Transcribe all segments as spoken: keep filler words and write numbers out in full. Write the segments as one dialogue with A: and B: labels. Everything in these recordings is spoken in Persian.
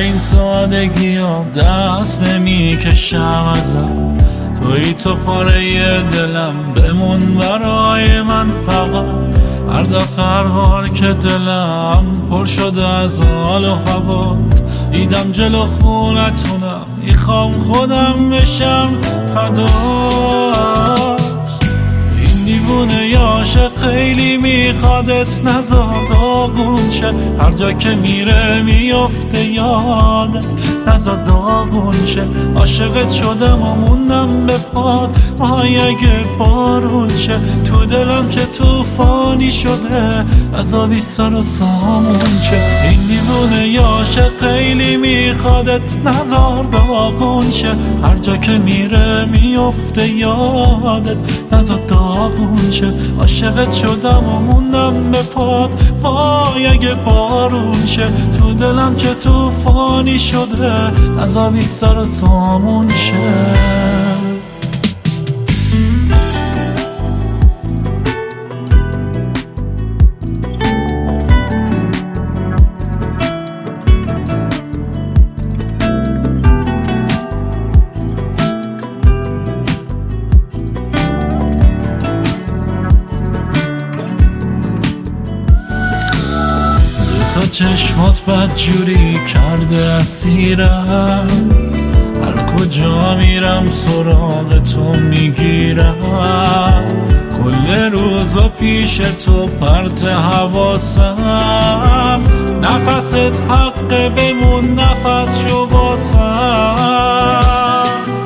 A: این سادگی ها دست نمی کشم ازم، توی تو پاره دلم بمون برای من فقط. هر دفعه هر بار که دلم پر شده از حال و هوات، دیدم جلو خونتونم میخوام خودم بشم فدات. این دیوونه یاشق خیلی میخوادت، نزار داغون شه هر جا که میره میفته یادت، نزار داغون شه. عاشقت شدم و موندم به پات، آی اگه بارون شه تو دلم که توفانی شده عذابی سر و سامون شه. این دیوونه یاشق خیلی میخوادت، نزار داغون شه هر جا که میره میفته یادت، نزار داغون شه. عاشقت شدم و موندم به پات، وای اگه بارون شه تو دلم که توفانی شده عذابی سر و سامون شه. تا چشمات بدجوری کرده اسیرم، هر کجا میرم سراغ تو میگیرم، کل روزا پیش تو پرت حواسم، نفست حق بمون نفس شو باسم.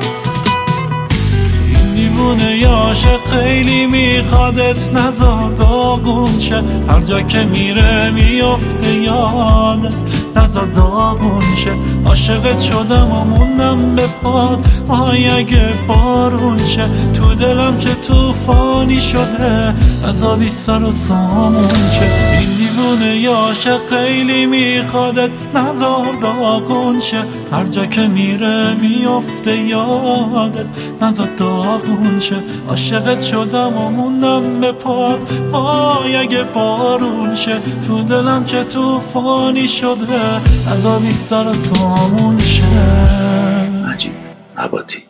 A: این دیوونه یاشق خیلی میخوادت، نزار داغون شه هر جا که میره میفته یادت، نزار داغون شه. عاشقت شدم و موندم به پات، آی اگه بارون شه تو دلم که توفانی شده عذابی سر و سامون شه. این دیوونه یاشق خیلی میخوادت، نزار داغون شه هر جا که میره میفته یادت، نزار داغون شه. عاشقت شدم و موندم به پات، وای اگه بارون شه تو دلم که توفانی شده عذابی سر و سامون شه.
B: مجید عباطی.